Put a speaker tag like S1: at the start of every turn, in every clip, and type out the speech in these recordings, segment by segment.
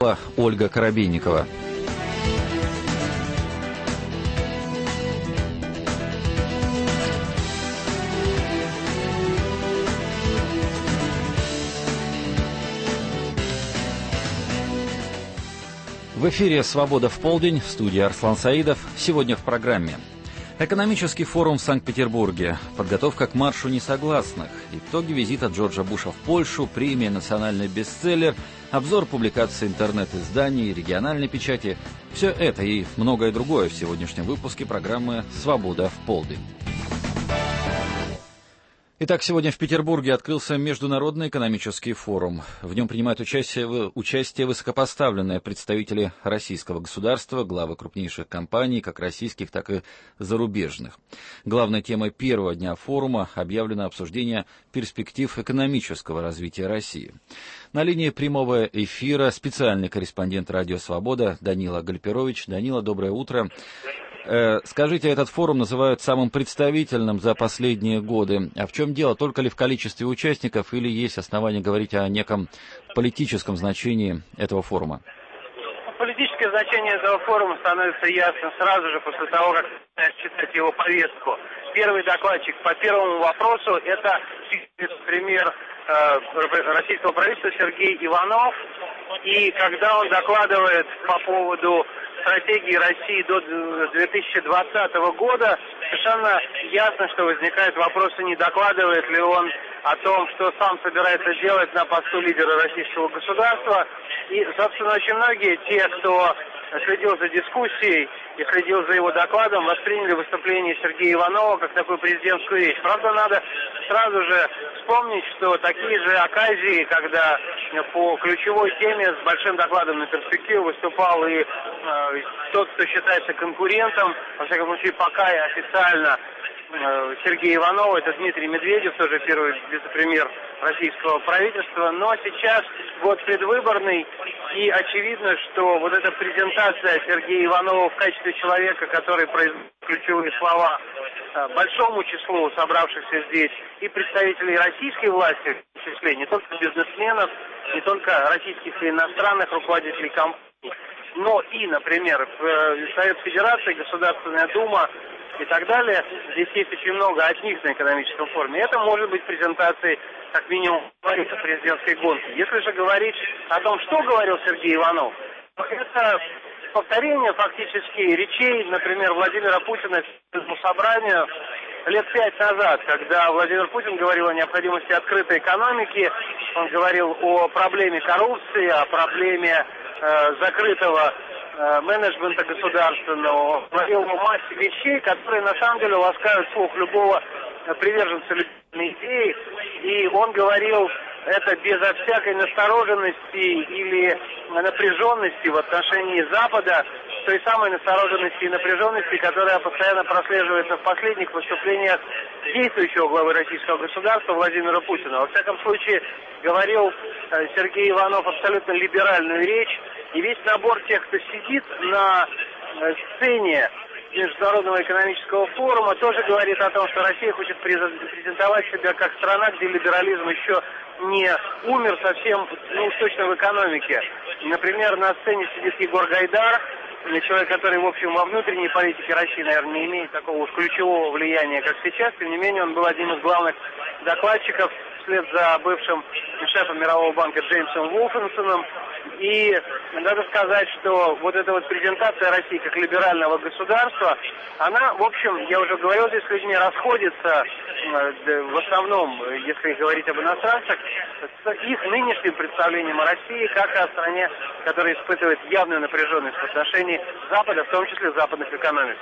S1: читала Ольга Коробейникова. В эфире «Свобода в полдень», в студии Арслан Саидов. Сегодня в программе. Экономический форум в Санкт-Петербурге, подготовка к маршу несогласных, итоги визита Джорджа Буша в Польшу, премия «Национальный бестселлер», обзор публикаций интернет-изданий, региональной печати. Все это и многое другое в сегодняшнем выпуске программы «Свобода в полдень». Итак, сегодня в Петербурге открылся Международный экономический форум. В нем принимают участие высокопоставленные представители российского государства, главы крупнейших компаний, как российских, так и зарубежных. Главной темой первого дня форума объявлено обсуждение перспектив экономического развития России. На линии прямого эфира специальный корреспондент «Радио Свобода» Данила Гальперович. Данила, доброе утро. Скажите, этот форум называют самым представительным за последние годы. А в чем дело? Только ли в количестве участников или есть основания говорить о неком политическом значении этого форума?
S2: Политическое значение этого форума становится ясно сразу же после того, как начинаешь читать его повестку. Первый докладчик по первому вопросу – это премьер российского правительства Сергей Иванов. И когда он докладывает по поводу стратегии России до 2020 года, совершенно ясно, что возникает вопрос, не докладывает ли он о том, что сам собирается делать на посту лидера российского государства. И, собственно, очень многие те, кто следил за дискуссией и следил за его докладом, восприняли выступление Сергея Иванова как такую президентскую речь. Правда, надо сразу же вспомнить, что такие же оказии, когда по ключевой теме с большим докладом на перспективу выступал и тот, кто считается конкурентом, во всяком случае, пока и официально Сергей Иванов, это Дмитрий Медведев, тоже первый вице-премьер российского правительства, но сейчас год предвыборный, и очевидно, что вот эта презентация Сергея Иванова в качестве человека, который произносит ключевые слова большому числу собравшихся здесь и представителей российской власти, в том числе не только бизнесменов, не только российских и иностранных руководителей компаний, но и, например, Совет Федерации, Государственная Дума и так далее. Здесь есть очень много от них на экономическом форуме. Это может быть презентацией, как минимум, президентской гонки. Если же говорить о том, что говорил Сергей Иванов, то это повторение фактически речей, например, Владимира Путина к собранию лет 5 назад, когда Владимир Путин говорил о необходимости открытой экономики, он говорил о проблеме коррупции, о проблеме закрытого менеджмента государственного, говорил о массе вещей, которые на самом деле ласкают слух любого приверженца либеральной идеи, и он говорил это безо всякой настороженности или напряженности в отношении Запада, той самой настороженности и напряженности, которая постоянно прослеживается в последних выступлениях действующего главы российского государства Владимира Путина. Во всяком случае, говорил Сергей Иванов абсолютно либеральную речь, и весь набор тех, кто сидит на сцене Международного экономического форума, тоже говорит о том, что Россия хочет презентовать себя как страна, где либерализм еще не умер совсем, уж точно в экономике. Например, на сцене сидит Егор Гайдар, человек, который, в общем, во внутренней политике России, наверное, не имеет такого уж ключевого влияния, как сейчас. Тем не менее, он был одним из главных докладчиков вслед за бывшим шефом Мирового банка Джеймсом Волфенсоном. И надо сказать, что вот эта вот презентация России как либерального государства, она, в общем, я уже говорил здесь с людьми, расходится в основном, если говорить об иностранцах, с их нынешним представлением о России как о стране, которая испытывает явную напряженность в отношении Запада, в том числе западных экономик.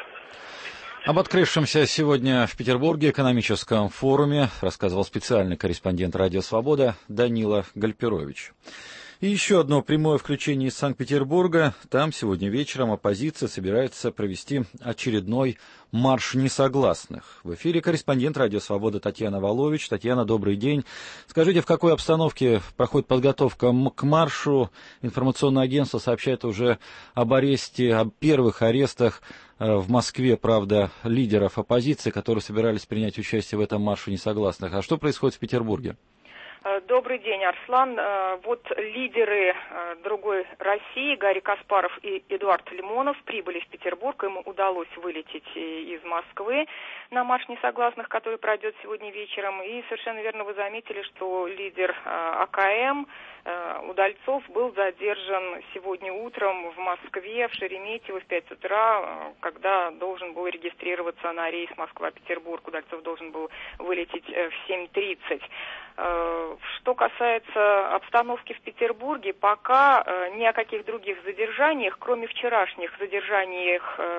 S1: Об открывшемся сегодня в Петербурге экономическом форуме рассказывал специальный корреспондент «Радио Свобода» Данила Гальперович. И еще одно прямое включение из Санкт-Петербурга. Там сегодня вечером оппозиция собирается провести очередной марш несогласных. В эфире корреспондент «Радио Свобода» Татьяна Волович. Татьяна, добрый день. Скажите, в какой обстановке проходит подготовка к маршу? Информационное агентство сообщает уже об аресте, о первых арестах в Москве, правда, лидеров оппозиции, которые собирались принять участие в этом марше несогласных. А что происходит в Петербурге?
S3: Добрый день, Арслан. Вот лидеры другой России, Гарри Каспаров и Эдуард Лимонов, прибыли в Петербург. Им удалось вылететь из Москвы на марш несогласных, который пройдет сегодня вечером. И совершенно верно вы заметили, что лидер АКМ Удальцов был задержан сегодня утром в Москве, в Шереметьево в 5 утра, когда должен был регистрироваться на рейс Москва-Петербург. Удальцов должен был вылететь в 7:30. Что касается обстановки в Петербурге, пока ни о каких других задержаниях, кроме вчерашних задержаний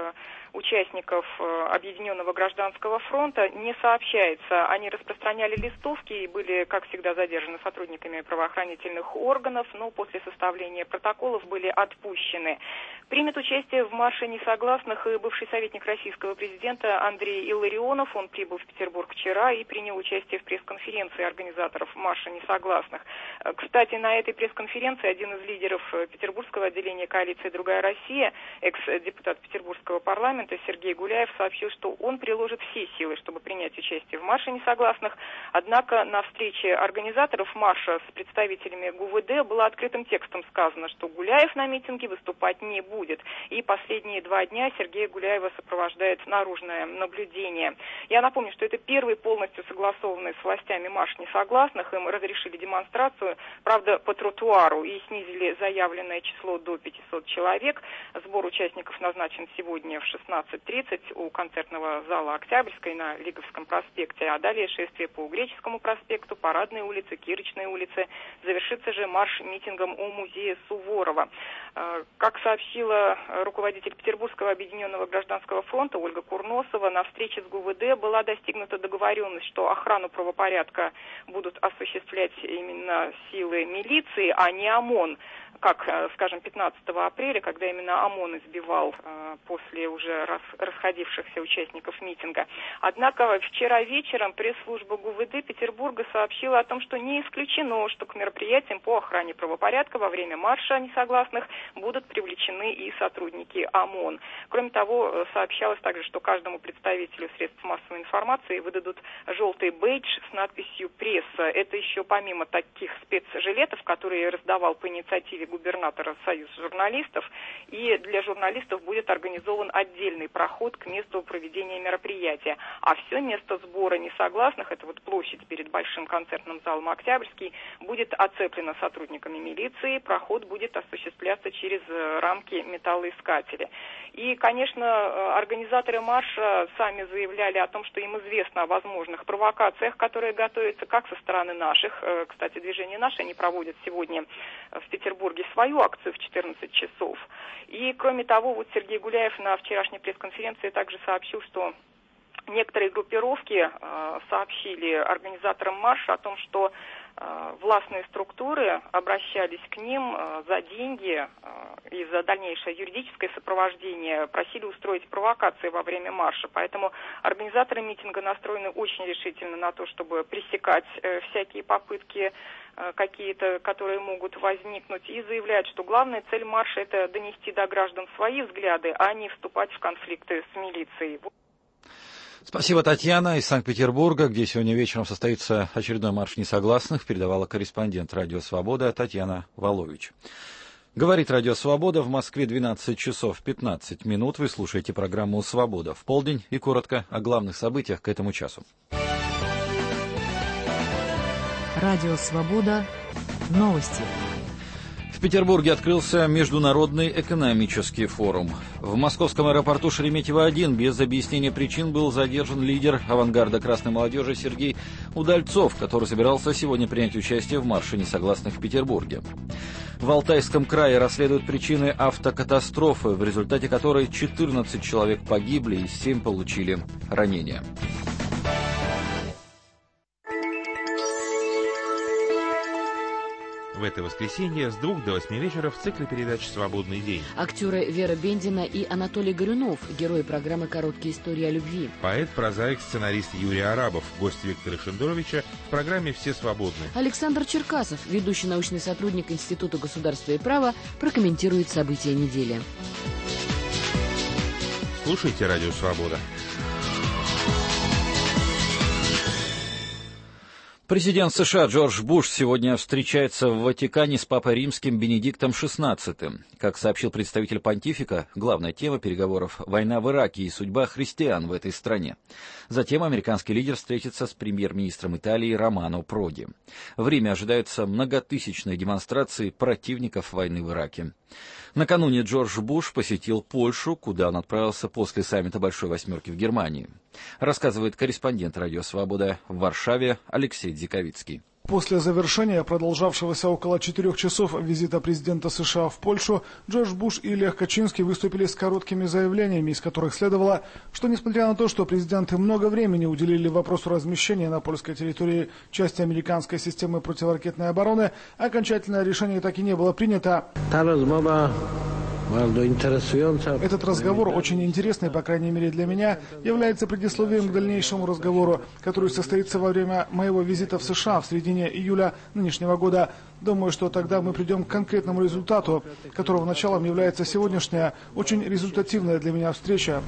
S3: участников Объединенного гражданского фронта, не сообщается. Они распространяли листовки и были, как всегда, задержаны сотрудниками правоохранительных органов, но после составления протоколов были отпущены. Примет участие в марше несогласных и бывший советник российского президента Андрей Илларионов. Он прибыл в Петербург вчера и принял участие в пресс-конференции организаторов марша несогласных. Кстати, на этой пресс-конференции один из лидеров петербургского отделения коалиции «Другая Россия», экс-депутат Петербургского парламента Сергей Гуляев, сообщил, что он приложит все силы, чтобы принять участие в марше несогласных. Однако на встрече организаторов марша с представителями ГУВД было открытым текстом сказано, что Гуляев на митинге выступать не будет. И последние 2 дня Сергея Гуляева сопровождает наружное наблюдение. Я напомню, что это первый полностью согласованный с властями марш несогласных. Им разрешили демонстрацию, правда, по тротуару, и снизили заявленное число до 500 человек. Сбор участников назначен сегодня в 16:30 у концертного зала Октябрьской на Лиговском проспекте, а далее шествие по Греческому проспекту, Парадной улице, Кирочной улице. Завершится же марш митингом у музея Суворова. Как сообщила руководитель Петербургского объединенного гражданского фронта Ольга Курносова, на встрече с ГУВД была достигнута договоренность, что охрану правопорядка будут осуществлять именно силы милиции, а не ОМОН, как, скажем, 15 апреля, когда именно ОМОН избивал после уже расходившихся участников митинга. Однако вчера вечером пресс-служба ГУВД Петербурга сообщила о том, что не исключено, что к мероприятиям по охране правопорядка во время марша несогласных будут привлечены и сотрудники ОМОН. Кроме того, сообщалось также, что каждому представителю средств массовой информации выдадут желтый бейдж с надписью «Пресса». Это еще помимо таких спецжилетов, которые раздавал по инициативе губернатора Союз журналистов, и для журналистов будет организован отдельный проход к месту проведения мероприятия. А все место сбора несогласных, это вот площадь перед большим концертным залом Октябрьский, будет оцеплено сотрудниками милиции, проход будет осуществляться через рамки металлоискателя. И, конечно, организаторы марша сами заявляли о том, что им известно о возможных провокациях, которые готовятся как со стороны наших. Кстати, движение «Наше» они проводят сегодня в Петербурге свою акцию в 14 часов. И, кроме того, вот Сергей Гуляев на вчерашней пресс-конференции также сообщил, что некоторые группировки сообщили организаторам марша о том, что властные структуры обращались к ним за деньги и за дальнейшее юридическое сопровождение, просили устроить провокации во время марша. Поэтому организаторы митинга настроены очень решительно на то, чтобы пресекать всякие попытки какие-то, которые могут возникнуть, и заявляют, что главная цель марша – это донести до граждан свои взгляды, а не вступать в конфликты с милицией.
S1: Спасибо, Татьяна. Из Санкт-Петербурга, где сегодня вечером состоится очередной марш несогласных, передавала корреспондент «Радио Свобода» Татьяна Волович. Говорит «Радио Свобода», в Москве 12 часов 15 минут. Вы слушаете программу «Свобода в полдень» и коротко о главных событиях к этому часу.
S4: Радио «Свобода». Новости.
S1: В Петербурге открылся Международный экономический форум. В московском аэропорту Шереметьево-1 без объяснения причин был задержан лидер авангарда красной молодежи Сергей Удальцов, который собирался сегодня принять участие в марше несогласных в Петербурге. В Алтайском крае расследуют причины автокатастрофы, в результате которой 14 человек погибли и 7 получили ранения.
S5: В это воскресенье с 2 до 8 вечера в цикле передач «Свободный день».
S4: Актеры Вера Бендина и Анатолий Горюнов, герои программы «Короткие истории о любви».
S5: Поэт, прозаик, сценарист Юрий Арабов, гость Виктора Шендеровича в программе «Все свободны».
S4: Александр Черкасов, ведущий научный сотрудник Института государства и права, прокомментирует события недели.
S5: Слушайте «Радио Свобода».
S1: Президент США Джордж Буш сегодня встречается в Ватикане с Папой Римским Бенедиктом XVI. Как сообщил представитель понтифика, главная тема переговоров – война в Ираке и судьба христиан в этой стране. Затем американский лидер встретится с премьер-министром Италии Романо Проди. В Риме ожидаются многотысячные демонстрации противников войны в Ираке. Накануне Джордж Буш посетил Польшу, куда он отправился после саммита Большой Восьмерки в Германии. Рассказывает корреспондент «Радио Свобода» в Варшаве Алексей Дзиковицкий.
S6: После завершения продолжавшегося около 4 часов визита президента США в Польшу, Джордж Буш и Лех Качинский выступили с короткими заявлениями, из которых следовало, что несмотря на то, что президенты много времени уделили вопросу размещения на польской территории части американской системы противоракетной обороны, окончательное решение так и не было принято. Этот разговор, очень интересный, по крайней мере для меня, является предисловием к дальнейшему разговору, который состоится во время моего визита в США в середине июля нынешнего года. Думаю, что тогда мы придем к конкретному результату, которого началом является сегодняшняя, очень результативная для меня встреча,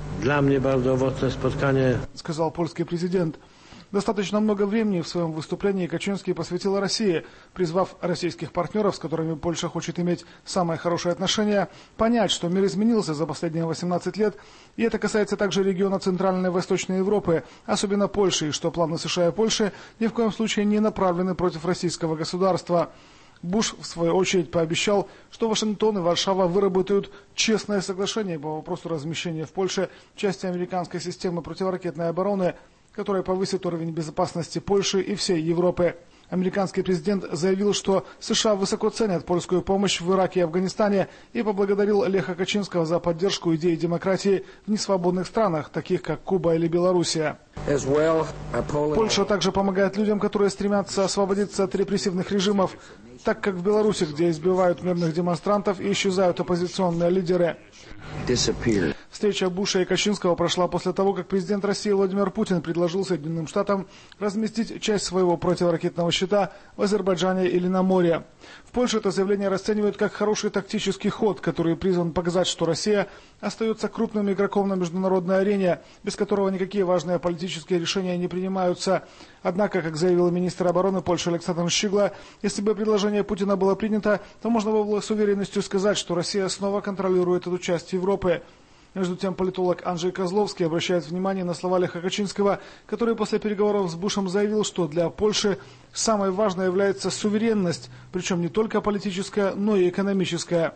S6: сказал польский президент. Достаточно много времени в своем выступлении Качинский посвятил России, призвав российских партнеров, с которыми Польша хочет иметь самые хорошие отношения, понять, что мир изменился за последние 18 лет, и это касается также региона Центральной и Восточной Европы, особенно Польши, и что планы США и Польши ни в коем случае не направлены против российского государства. Буш, в свою очередь, пообещал, что Вашингтон и Варшава выработают честное соглашение по вопросу размещения в Польше части американской системы противоракетной обороны, которая повысит уровень безопасности Польши и всей Европы. Американский президент заявил, что США высоко ценят польскую помощь в Ираке и Афганистане и поблагодарил Леха Качинского за поддержку идеи демократии в несвободных странах, таких как Куба или Белоруссия. Польша также помогает людям, которые стремятся освободиться от репрессивных режимов, так как в Беларуси, где избивают мирных демонстрантов и исчезают оппозиционные лидеры. Встреча Буша и Качинского прошла после того, как президент России Владимир Путин предложил Соединенным Штатам разместить часть своего противоракетного щита в Азербайджане или на море. В Польше это заявление расценивают как хороший тактический ход, который призван показать, что Россия остается крупным игроком на международной арене, без которого никакие важные политические решения не принимаются. Однако, как заявил министр обороны Польши Александр Щигла, если бы предложение Путина было принято, то можно было с уверенностью сказать, что Россия снова контролирует эту часть Европы. Между тем, политолог Анджей Козловский обращает внимание на слова Леха Качинского, который после переговоров с Бушем заявил, что для Польши самой важной является суверенность, причем не только политическая, но и экономическая.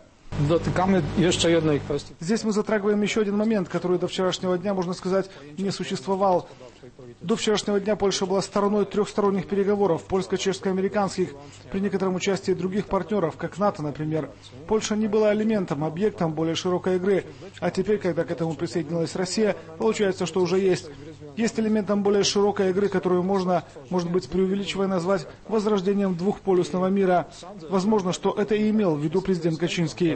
S6: Здесь мы затрагиваем еще один момент, который до вчерашнего дня, можно сказать, не существовал. До вчерашнего дня Польша была стороной трехсторонних переговоров, польско-чешско-американских, при некотором участии других партнеров, как НАТО, например. Польша не была элементом, объектом более широкой игры, а теперь, когда к этому присоединилась Россия, получается, что уже есть элементом более широкой игры, которую можно, может быть, преувеличивая назвать возрождением двухполюсного мира. Возможно, что это и имел в виду президент Качинский,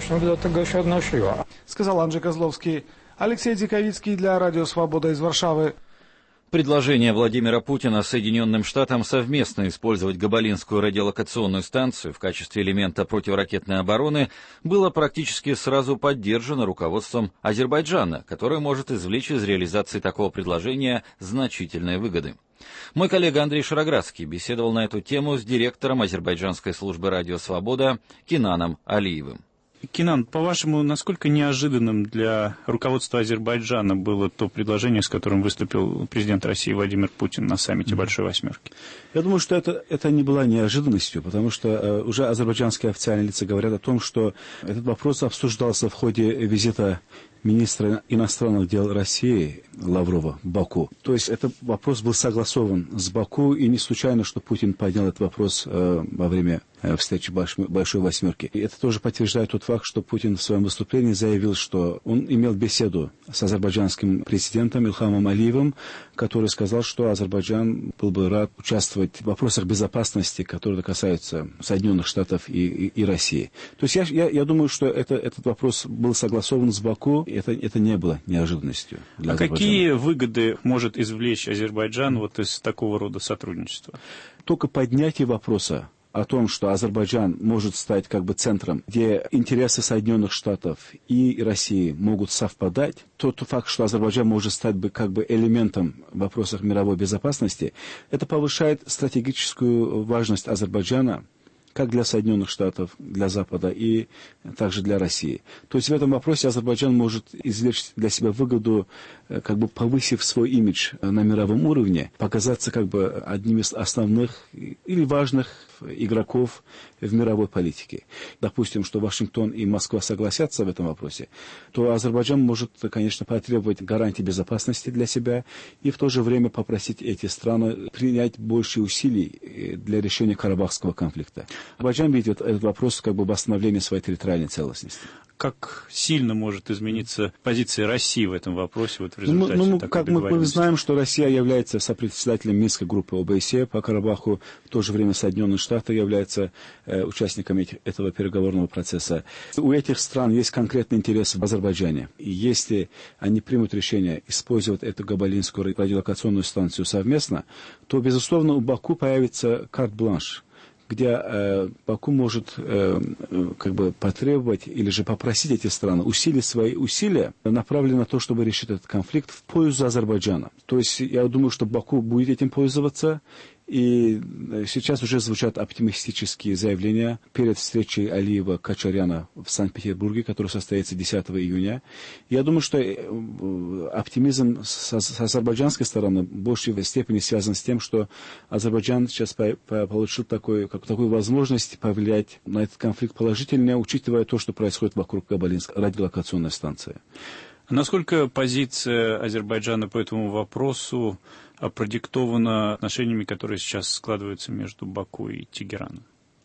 S6: сказал Анджей Козловский. Алексей Дзиковицкий для Радио Свобода из Варшавы.
S1: Предложение Владимира Путина Соединенным Штатам совместно использовать Габалинскую радиолокационную станцию в качестве элемента противоракетной обороны было практически сразу поддержано руководством Азербайджана, которое может извлечь из реализации такого предложения значительные выгоды. Мой коллега Андрей Шароградский беседовал на эту тему с директором азербайджанской службы «Радио Свобода» Кинаном Алиевым.
S7: Кинан, по-вашему, насколько неожиданным для руководства Азербайджана было то предложение, с которым выступил президент России Владимир Путин на саммите Большой Восьмерки?
S8: Я думаю, что это не была неожиданностью, потому что уже азербайджанские официальные лица говорят о том, что этот вопрос обсуждался в ходе визита министра иностранных дел России Лаврова в Баку. То есть этот вопрос был согласован с Баку, и не случайно, что Путин поднял этот вопрос во время встречи Большой Восьмерки. И это тоже подтверждает тот факт, что Путин в своем выступлении заявил, что он имел беседу с азербайджанским президентом Ильхамом Алиевым, который сказал, что Азербайджан был бы рад участвовать в вопросах безопасности, которые касаются Соединенных Штатов и России. То есть я думаю, что этот вопрос был согласован с Баку, и это не было неожиданностью для Азербайджана.
S7: Какие выгоды может извлечь Азербайджан вот из такого рода сотрудничества?
S8: Только поднятие вопроса о том, что Азербайджан может стать как бы центром, где интересы Соединенных Штатов и России могут совпадать, тот факт, что Азербайджан может стать как бы элементом в вопросах мировой безопасности, это повышает стратегическую важность Азербайджана как для Соединенных Штатов, для Запада и также для России. То есть в этом вопросе Азербайджан может извлечь для себя выгоду, как бы повысив свой имидж на мировом уровне, показаться как бы одним из основных или важных игроков в мировой политике. Допустим, что Вашингтон и Москва согласятся в этом вопросе, то Азербайджан может, конечно, потребовать гарантии безопасности для себя и в то же время попросить эти страны принять больше усилий для решения Карабахского конфликта. Азербайджан видит этот вопрос как бы восстановления своей территориальной целостности.
S7: Как сильно может измениться позиция России в этом вопросе вот в результате такой
S8: как мы знаем, что Россия является сопредседателем Минской группы ОБСЕ по Карабаху, в то же время Соединенные Штаты являются участниками этого переговорного процесса. У этих стран есть конкретный интерес в Азербайджане. И если они примут решение использовать эту Габалинскую радиолокационную станцию совместно, то, безусловно, у Баку появится карт-бланш, где Баку может как бы потребовать или же попросить эти страны усилить свои усилия, направленные на то, чтобы решить этот конфликт в пользу Азербайджана. То есть я думаю, что Баку будет этим пользоваться. И сейчас уже звучат оптимистические заявления перед встречей Алиева-Качаряна в Санкт-Петербурге, которая состоится 10 июня. Я думаю, что оптимизм с азербайджанской стороны в большей степени связан с тем, что Азербайджан сейчас получил такую возможность повлиять на этот конфликт положительно, учитывая то, что происходит вокруг Габалинской радиолокационной станции.
S7: Насколько позиция Азербайджана по этому вопросу продиктована отношениями, которые сейчас складываются между Баку и Тегераном?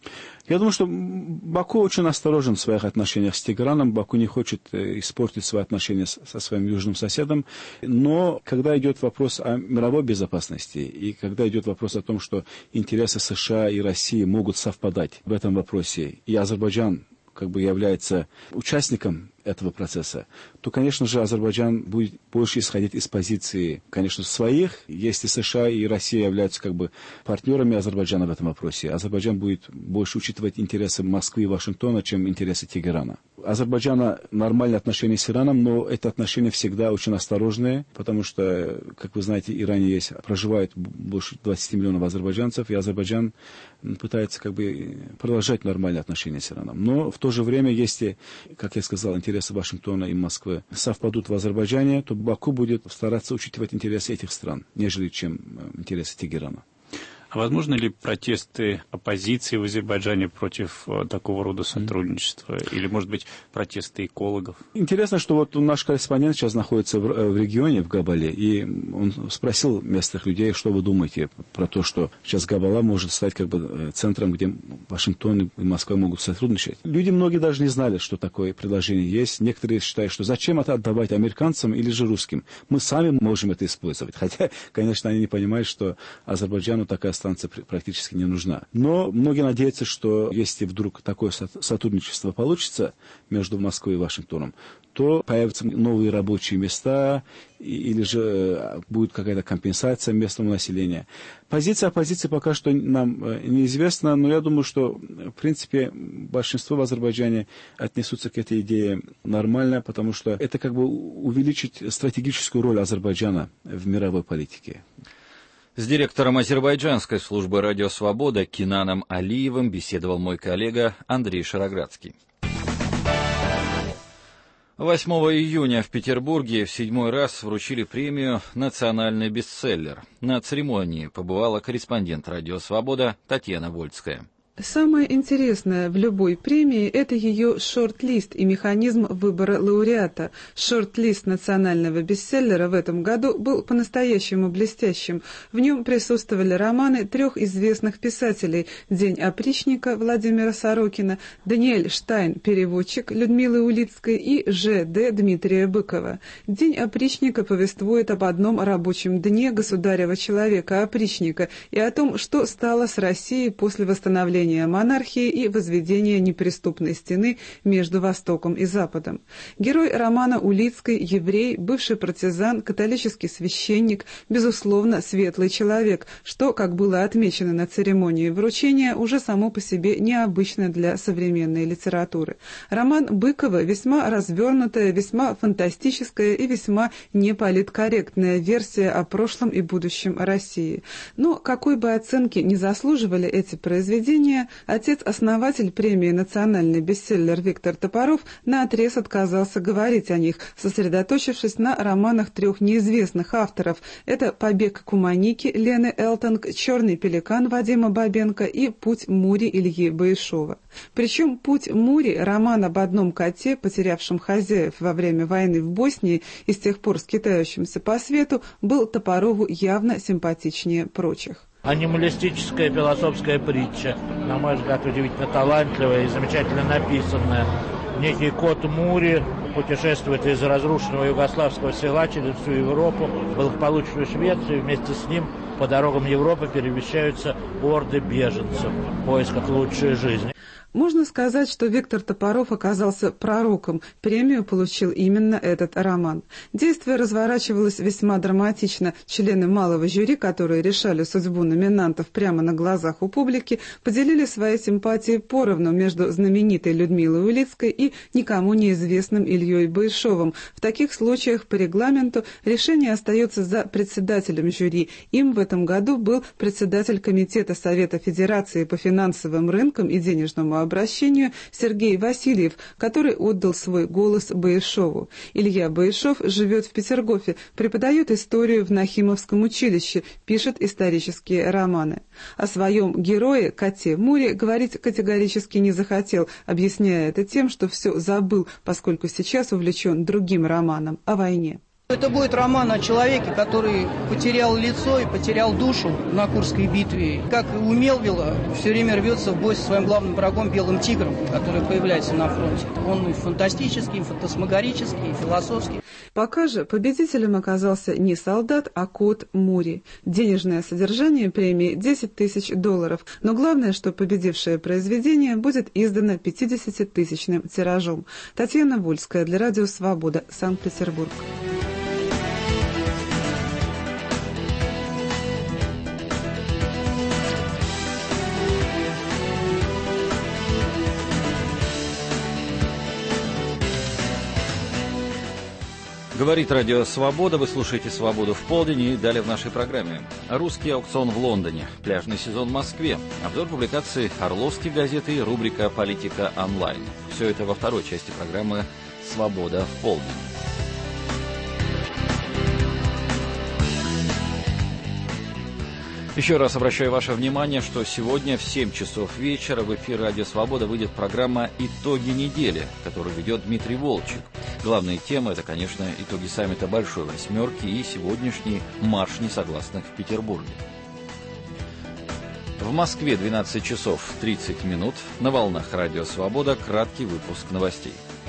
S8: Я думаю, что Баку очень осторожен в своих отношениях с Тегераном. Баку не хочет испортить свои отношения со своим южным соседом. Но когда идет вопрос о мировой безопасности, и когда идет вопрос о том, что интересы США и России могут совпадать в этом вопросе, и Азербайджан как бы является участником этого процесса, то, конечно же, Азербайджан будет больше исходить из позиции, конечно, своих. Если США и Россия являются как бы партнерами Азербайджана в этом вопросе, Азербайджан будет больше учитывать интересы Москвы и Вашингтона, чем интересы Тегерана. У Азербайджана нормальные отношения с Ираном, но это отношения всегда очень осторожные, потому что, как вы знаете, в Иране проживает больше 20 миллионов азербайджанцев, и Азербайджан пытается как бы продолжать нормальные отношения с Ираном. Но в то же время, если, как я сказал, интересы Вашингтона и Москвы совпадут в Азербайджане, то Баку будет стараться учитывать интересы этих стран, нежели чем интересы Тегерана.
S7: А возможно ли протесты оппозиции в Азербайджане против такого рода сотрудничества? Или, может быть, протесты экологов?
S8: Интересно, что вот наш корреспондент сейчас находится в регионе, в Габале, и он спросил местных людей, что вы думаете про то, что сейчас Габала может стать как бы центром, где Вашингтон и Москва могут сотрудничать. Люди многие даже не знали, что такое предложение есть. Некоторые считают, что зачем это отдавать американцам или же русским? Мы сами можем это использовать. Хотя, конечно, они не понимают, что Азербайджану такая станция практически не нужна. Но многие надеются, что если вдруг такое сотрудничество получится между Москвой и Вашингтоном, то появятся новые рабочие места или же будет какая-то компенсация местному населению. Позиция оппозиции пока что нам неизвестна, но я думаю, что в принципе большинство в Азербайджане отнесутся к этой идее нормально, потому что это как бы увеличит стратегическую роль Азербайджана в мировой политике.
S1: С директором азербайджанской службы «Радио Свобода» Кинаном Алиевым беседовал мой коллега Андрей Шароградский. 8 июня в Петербурге в 7-й раз вручили премию «Национальный бестселлер». На церемонии побывала корреспондент «Радио Свобода» Татьяна Вольская.
S9: Самое интересное в любой премии – это ее шорт-лист и механизм выбора лауреата. Шорт-лист национального бестселлера в этом году был по-настоящему блестящим. В нем присутствовали романы 3 известных писателей – «День опричника» Владимира Сорокина, Даниэль Штайн, переводчик Людмилы Улицкой и Ж.Д. Дмитрия Быкова. «День опричника» повествует об одном рабочем дне государева человека-опричника и о том, что стало с Россией после восстановления укрепления монархии и возведения неприступной стены между Востоком и Западом. Герой романа Улицкой, еврей, бывший партизан, католический священник, безусловно, светлый человек, что, как было отмечено на церемонии вручения, уже само по себе необычно для современной литературы. Роман Быкова весьма развернутая, весьма фантастическая и весьма неполиткорректная версия о прошлом и будущем России. Но какой бы оценки ни заслуживали эти произведения, отец-основатель премии «Национальный бестселлер» Виктор Топоров наотрез отказался говорить о них, сосредоточившись на романах трех неизвестных авторов. Это «Побег Куманики» Лены Элтонг, «Черный пеликан» Вадима Бабенко и «Путь Мури» Ильи Баишова. Причем «Путь Мури» — роман об одном коте, потерявшем хозяев во время войны в Боснии и с тех пор скитающемся по свету, был Топорову явно симпатичнее прочих.
S10: Анималистическая философская притча, на мой взгляд, удивительно талантливая и замечательно написанная. Некий кот Мури путешествует из разрушенного югославского села через всю Европу, в благополучную Швецию, вместе с ним по дорогам Европы перемещаются орды беженцев в поисках лучшей жизни.
S9: Можно сказать, что Виктор Топоров оказался пророком. Премию получил именно этот роман. Действие разворачивалось весьма драматично. Члены малого жюри, которые решали судьбу номинантов прямо на глазах у публики, поделили свои симпатии поровну между знаменитой Людмилой Улицкой и никому неизвестным Ильей Баишовым. В таких случаях по регламенту решение остается за председателем жюри. Им в этом году был председатель Комитета Совета Федерации по финансовым рынкам и денежному обращению Сергей Васильев, который отдал свой голос Баишову. Илья Баишов живет в Петергофе, преподает историю в Нахимовском училище, пишет исторические романы. О своем герое, коте Мури, говорить категорически не захотел, объясняя это тем, что все забыл, поскольку сейчас увлечен другим романом о войне.
S11: Это будет роман о человеке, который потерял лицо и потерял душу на Курской битве. Как и у Мелвилла, все время рвется в бой со своим главным врагом Белым Тигром, который появляется на фронте. Он и фантастический, и фантасмагорический, и философский.
S9: Пока же победителем оказался не солдат, а кот Мури. Денежное содержание премии $10 тысяч. Но главное, что победившее произведение будет издано 50-тысячным тиражом. Татьяна Вольская для Радио Свобода, Санкт-Петербург.
S1: Говорит Радио Свобода, вы слушаете «Свободу в полдень» и далее в нашей программе. Русский аукцион в Лондоне, пляжный сезон в Москве, обзор публикаций Орловской газеты и рубрика «Политика онлайн». Все это во второй части программы «Свобода в полдень». Еще раз обращаю ваше внимание, что сегодня в 7 часов вечера в эфир «Радио Свобода» выйдет программа «Итоги недели», которую ведет Дмитрий Волчек. Главная тема – это, конечно, итоги саммита Большой Восьмерки и сегодняшний марш несогласных в Петербурге. В Москве 12 часов 30 минут. На волнах «Радио Свобода» краткий выпуск новостей.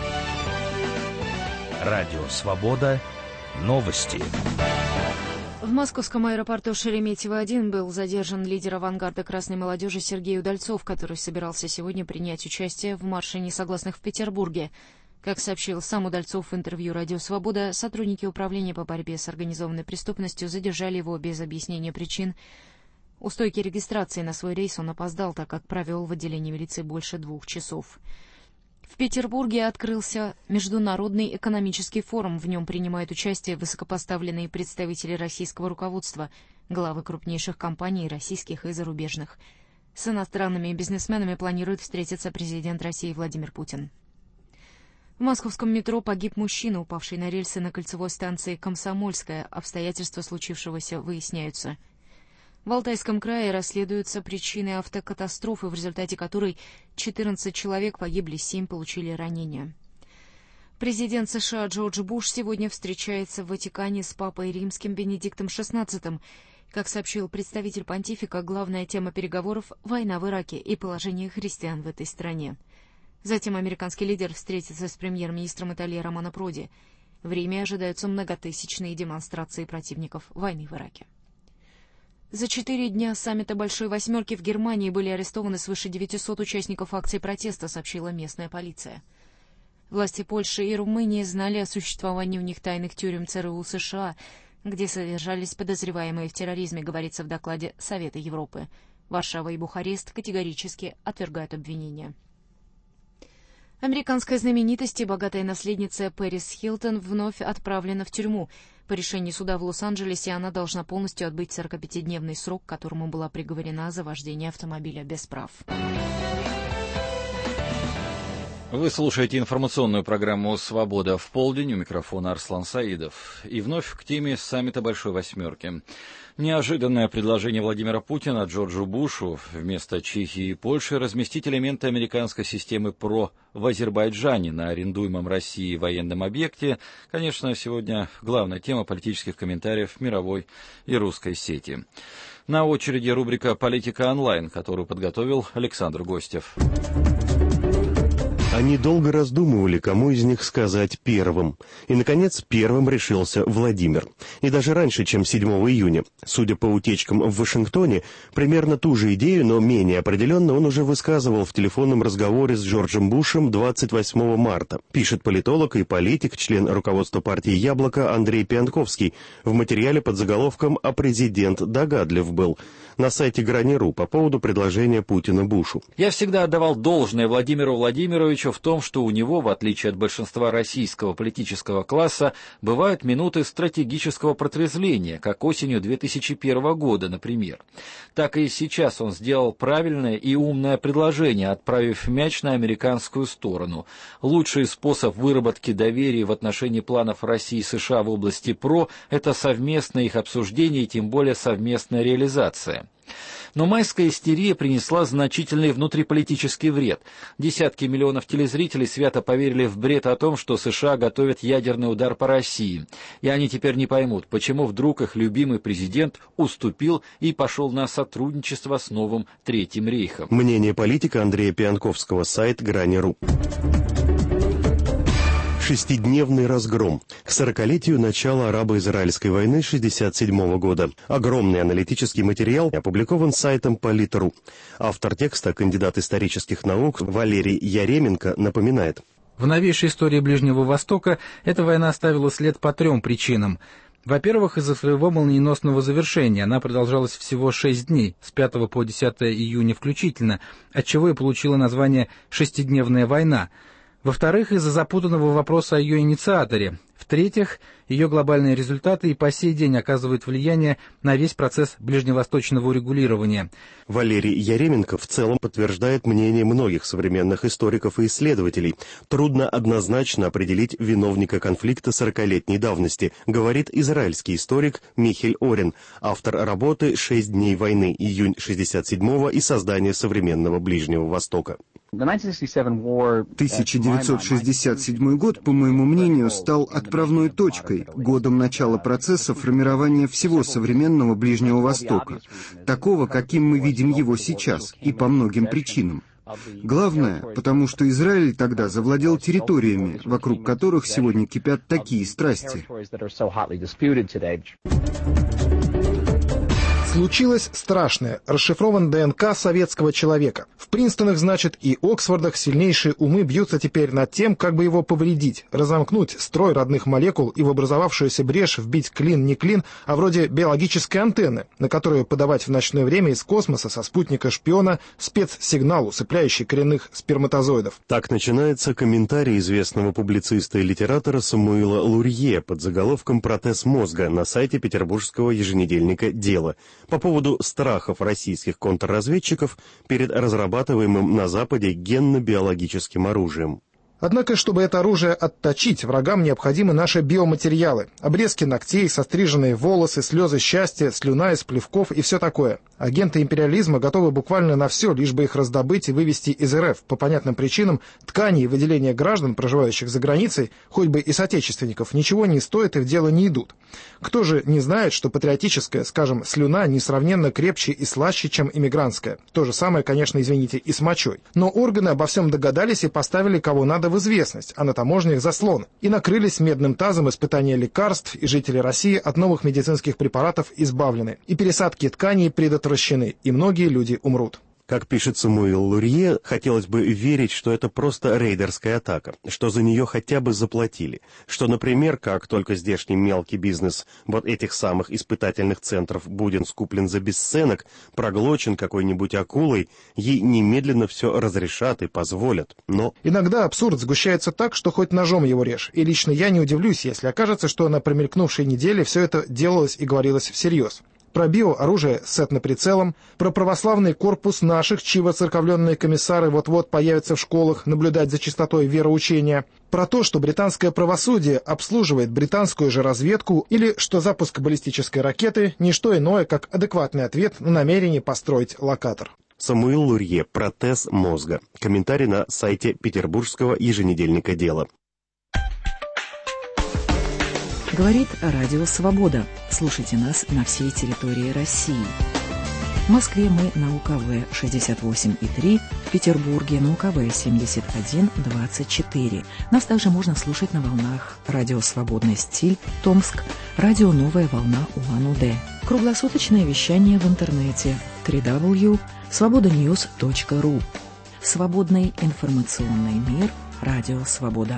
S12: «Радио Свобода». Новости.
S4: В московском аэропорту Шереметьево-1 был задержан лидер авангарда красной молодежи Сергей Удальцов, который собирался сегодня принять участие в марше несогласных в Петербурге. Как сообщил сам Удальцов в интервью «Радио Свобода», сотрудники управления по борьбе с организованной преступностью задержали его без объяснения причин. У стойки регистрации на свой рейс он опоздал, так как провел в отделении милиции больше 2 часов. В Петербурге открылся Международный экономический форум. В нем принимают участие высокопоставленные представители российского руководства, главы крупнейших компаний, российских и зарубежных. С иностранными бизнесменами планирует встретиться президент России Владимир Путин. В московском метро погиб мужчина, упавший на рельсы на кольцевой станции «Комсомольская». Обстоятельства случившегося выясняются. В Алтайском крае расследуются причины автокатастрофы, в результате которой 14 человек погибли, 7 получили ранения. Президент США Джордж Буш сегодня встречается в Ватикане с папой римским Бенедиктом XVI. Как сообщил представитель понтифика, главная тема переговоров – война в Ираке и положение христиан в этой стране. Затем американский лидер встретится с премьер-министром Италии Романо Проди. В Риме ожидаются многотысячные демонстрации противников войны в Ираке. За 4 дня саммита Большой Восьмерки в Германии были арестованы свыше 900 участников акций протеста, сообщила местная полиция. Власти Польши и Румынии знали о существовании в них тайных тюрем ЦРУ США, где содержались подозреваемые в терроризме, говорится в докладе Совета Европы. Варшава и Бухарест категорически отвергают обвинения. Американская знаменитость и богатая наследница Пэрис Хилтон вновь отправлена в тюрьму. По решению суда в Лос-Анджелесе она должна полностью отбыть 45-дневный срок, к которому была приговорена за вождение автомобиля без прав.
S1: Вы слушаете информационную программу «Свобода в полдень». У микрофона Арслан Саидов. И вновь к теме саммита Большой Восьмерки. Неожиданное предложение Владимира Путина Джорджу Бушу вместо Чехии и Польши разместить элементы американской системы ПРО в Азербайджане на арендуемом Россией военном объекте, конечно, сегодня главная тема политических комментариев мировой и русской сети. На очереди рубрика «Политика онлайн», которую подготовил Александр Гостев.
S13: Они долго раздумывали, кому из них сказать первым. И, наконец, первым решился Владимир. И даже раньше, чем 7 июня. Судя по утечкам в Вашингтоне, примерно ту же идею, но менее определенно, он уже высказывал в телефонном разговоре с Джорджем Бушем 28 марта. Пишет политолог и политик, член руководства партии «Яблоко» Андрей Пианковский в материале под заголовком «А президент догадлив был» на сайте Грани.ру по поводу предложения Путина Бушу.
S1: Я всегда отдавал должное Владимиру Владимировичу в том, что у него, в отличие от большинства российского политического класса, бывают минуты стратегического протрезвления, как осенью 2001 года, например. Так и сейчас он сделал правильное и умное предложение, отправив мяч на американскую сторону. Лучший способ выработки доверия в отношении планов России и США в области ПРО – это совместное их обсуждение и тем более совместная реализация. Но майская истерия принесла значительный внутриполитический вред. Десятки миллионов телезрителей свято поверили в бред о том, что США готовят ядерный удар по России. И они теперь не поймут, почему вдруг их любимый президент уступил и пошел на сотрудничество с новым Третьим рейхом.
S13: Мнение политика Андрея Пианковского, сайт Грани.ру. Шестидневный разгром. К 40-летию начала арабо-израильской войны 1967 года. Огромный аналитический материал опубликован сайтом Полит.ру. Автор текста, кандидат исторических наук Валерий Яременко, напоминает.
S14: В новейшей истории Ближнего Востока эта война оставила след по 3 причинам. Во-первых, из-за своего молниеносного завершения. Она продолжалась всего 6 дней, с 5 по 10 июня включительно, отчего и получила название «Шестидневная война». Во-вторых, из-за запутанного вопроса о ее инициаторе. В-третьих, ее глобальные результаты и по сей день оказывают влияние на весь процесс ближневосточного урегулирования.
S13: Валерий Яременко в целом подтверждает мнение многих современных историков и исследователей. Трудно однозначно определить виновника конфликта 40-летней давности, говорит израильский историк Михель Орен, автор работы «6 дней войны. Июнь 67-го и создание современного Ближнего Востока».
S15: 1967 год, по моему мнению, стал отправной точкой, годом начала процесса формирования всего современного Ближнего Востока, такого, каким мы видим его сейчас, и по многим причинам. Главное, потому что Израиль тогда завладел территориями, вокруг которых сегодня кипят такие страсти.
S16: Случилось страшное. Расшифрован ДНК советского человека. В Принстонах, значит, и Оксфордах сильнейшие умы бьются теперь над тем, как бы его повредить, разомкнуть строй родных молекул и в образовавшуюся брешь вбить клин не клин, а вроде биологической антенны, на которую подавать в ночное время из космоса со спутника-шпиона спецсигнал, усыпляющий коренных сперматозоидов.
S13: Так начинается комментарий известного публициста и литератора Самуила Лурье под заголовком «Протез мозга» на сайте петербургского еженедельника «Дело» по поводу страхов российских контрразведчиков перед разрабатываемым на Западе генно-биологическим оружием.
S16: Однако, чтобы это оружие отточить, врагам необходимы наши биоматериалы. Обрезки ногтей, состриженные волосы, слезы счастья, слюна из плевков и все такое. Агенты империализма готовы буквально на все, лишь бы их раздобыть и вывести из РФ. По понятным причинам ткани и выделения граждан, проживающих за границей, хоть бы и соотечественников, ничего не стоят и в дело не идут. Кто же не знает, что патриотическая, скажем, слюна несравненно крепче и слаще, чем иммигрантская. То же самое, конечно, извините, и с мочой. Но органы обо всем догадались и поставили кого надо надо в известность, а на таможнях заслон. И накрылись медным тазом испытания лекарств, и жители России от новых медицинских препаратов избавлены. И пересадки тканей предотвращены, и многие люди умрут.
S13: Как пишет Самуил Лурье, хотелось бы верить, что это просто рейдерская атака, что за нее хотя бы заплатили, что, например, как только здешний мелкий бизнес вот этих самых испытательных центров будет скуплен за бесценок, проглочен какой-нибудь акулой, ей немедленно все разрешат и позволят. Но
S16: иногда абсурд сгущается так, что хоть ножом его режь, и лично я не удивлюсь, если окажется, что на промелькнувшей неделе все это делалось и говорилось всерьез. Про биооружие с этноприцелом, про православный корпус наших, чьи воцерковленные комиссары вот-вот появятся в школах наблюдать за чистотой вероучения, про то, что британское правосудие обслуживает британскую же разведку, или что запуск баллистической ракеты – не что иное, как адекватный ответ на намерение построить локатор.
S13: Самуил Лурье. Протез мозга. Комментарий на сайте петербургского еженедельника «Дело».
S17: Говорит Радио Свобода. Слушайте нас на всей территории России. В Москве мы на УКВ 68,3, в Петербурге на УКВ 71,24. Нас также можно слушать на волнах Радио Свободный стиль, Томск, Радио Новая волна Улан-Удэ. Круглосуточное вещание в интернете www.svobodanews.ru. Свободный информационный мир. Радио Свобода.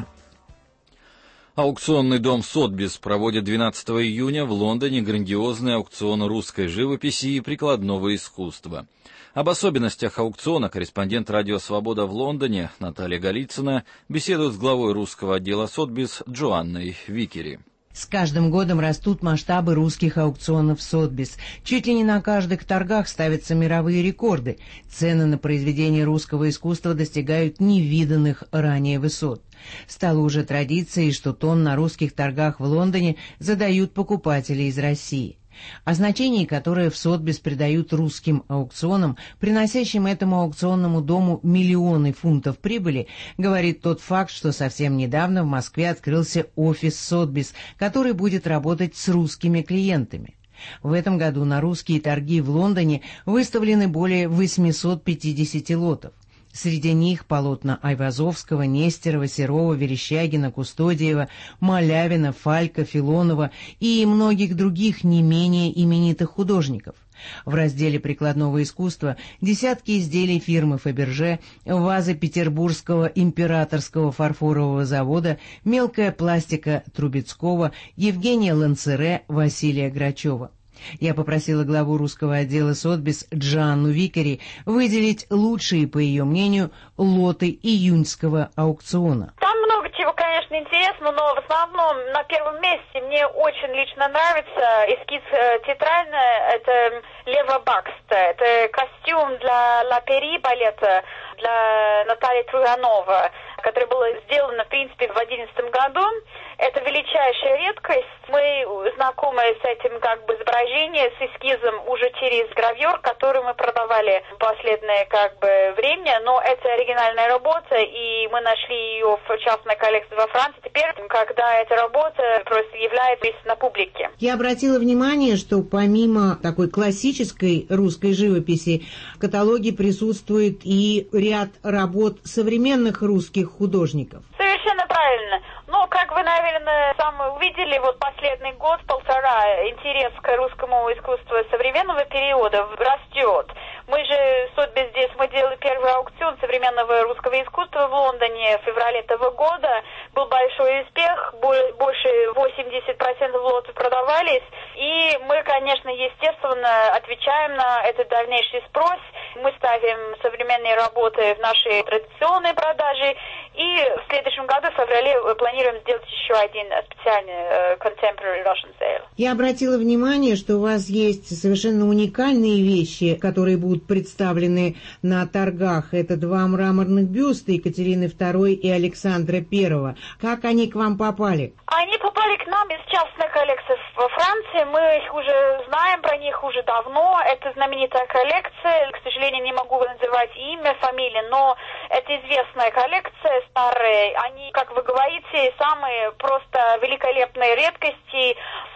S1: Аукционный дом «Сотбис» проводит 12 июня в Лондоне грандиозный аукцион русской живописи и прикладного искусства. Об особенностях аукциона корреспондент «Радио Свобода» в Лондоне Наталья Голицына беседует с главой русского отдела «Сотбис» Джоанной Викери.
S18: С каждым годом растут масштабы русских аукционов «Сотбис». Чуть ли не на каждых торгах ставятся мировые рекорды. Цены на произведения русского искусства достигают невиданных ранее высот. Стало уже традицией, что тон на русских торгах в Лондоне задают покупатели из России. О значении, которое в Сотбис придают русским аукционам, приносящим этому аукционному дому миллионы фунтов прибыли, говорит тот факт, что совсем недавно в Москве открылся офис Сотбис, который будет работать с русскими клиентами. В этом году на русские торги в Лондоне выставлены более 850 лотов. Среди них полотна Айвазовского, Нестерова, Серова, Верещагина, Кустодиева, Малявина, Фалька, Филонова и многих других не менее именитых художников. В разделе прикладного искусства десятки изделий фирмы «Фаберже», вазы Петербургского императорского фарфорового завода, мелкая пластика Трубецкого, Евгения Ланцере, Василия Грачева. Я попросила главу русского отдела «Сотбис» Джоанну Викери выделить лучшие, по ее мнению, лоты июньского аукциона.
S19: Там много чего, конечно, интересно, но в основном на первом месте мне очень лично нравится эскиз театральный, это Лева Бакста. Это костюм для Ла Пери балета, для Натальи Труганова, которое было сделано, в принципе, в 2011 году. Это величайшая редкость. Мы знакомы с этим как бы изображением, с эскизом уже через гравюр, который мы продавали в последнее как бы время, но это оригинальная работа, и мы нашли ее в частной коллекции во Франции. Теперь, когда эта работа просто является на публике.
S18: Я обратила внимание, что помимо такой классической русской живописи в каталоге присутствует и ряд работ современных русских художников.
S19: Совершенно правильно. Ну, как вы, наверное, сами увидели, вот последний год-полтора интерес к русскому искусству современного периода растет. Мы же, Сотбис, здесь мы делали первый аукцион современного русского искусства в Лондоне в феврале этого года. Был большой успех, больше 80% лотов продавались. И мы, конечно, естественно, отвечаем на этот дальнейший спрос. Мы ставим современные работы в наши традиционные продажи. И в следующем году, в феврале, планируем сделать еще один специальный Contemporary Russian Sale.
S18: Я обратила внимание, что у вас есть совершенно уникальные вещи, которые будут представлены на торгах. Это два мраморных бюста Екатерины II и Александра I. Как они к вам попали?
S19: Они попали к нам из частных коллекций во Франции. Мы их уже знаем, про них уже давно. Это знаменитая коллекция. К сожалению, не могу называть имя, фамилию, но это известная коллекция, старые. Они, как вы говорите, самые просто великолепные редкости,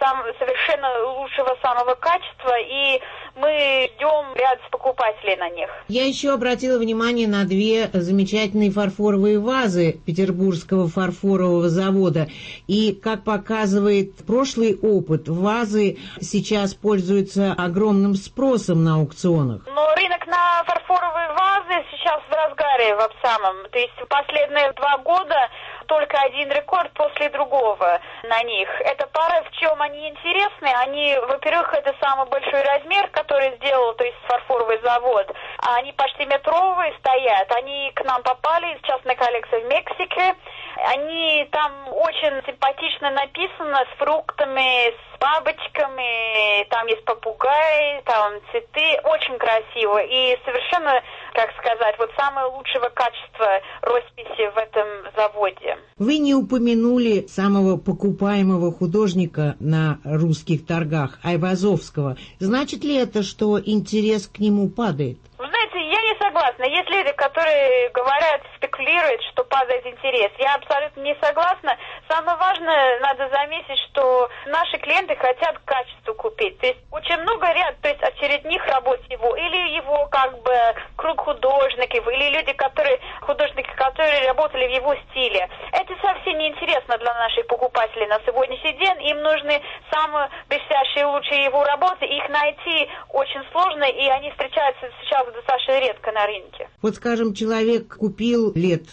S19: совершенно лучшего самого качества, и мы ждем ряд покупателей на них.
S18: Я еще обратила внимание на две замечательные фарфоровые вазы Петербургского фарфорового завода. И, как показывает прошлый опыт, вазы сейчас пользуются огромным спросом на аукционах.
S19: Но рынок на фарфоровые вазы сейчас в разгаре в самом. То есть в последние 2 года только один рекорд после другого на них. Эта пара, в чем они интересны? Они, во-первых, это самый большой размер, который сделал, то есть фарфоровый завод. Они почти метровые стоят. Они к нам попали, частная коллекция в Мексике. Они там очень симпатично написано, с фруктами, с бабочками, там есть попугаи, там цветы, очень красиво и совершенно, как сказать, вот самое лучшего качества росписи в этом заводе.
S18: Вы не упомянули самого покупаемого художника на русских торгах, Айвазовского. Значит ли это, что интерес к нему падает?
S19: Вы знаете, я не согласна. Есть люди, которые говорят, спекулируют, что падает интерес. Я абсолютно не согласна. Самое важное, надо заметить, что наши клиенты хотят качество купить. То есть очень много ряд, то есть очередных работ его, или его как бы круг художников, или люди, художники, которые работали в его стиле. Это совсем не интересно для наших покупателей на сегодняшний день. Им нужны самые блестящие, лучшие его работы. Их найти очень сложно, и они встречаются сейчас достаточно редко на рынке.
S18: Вот, скажем, человек купил лет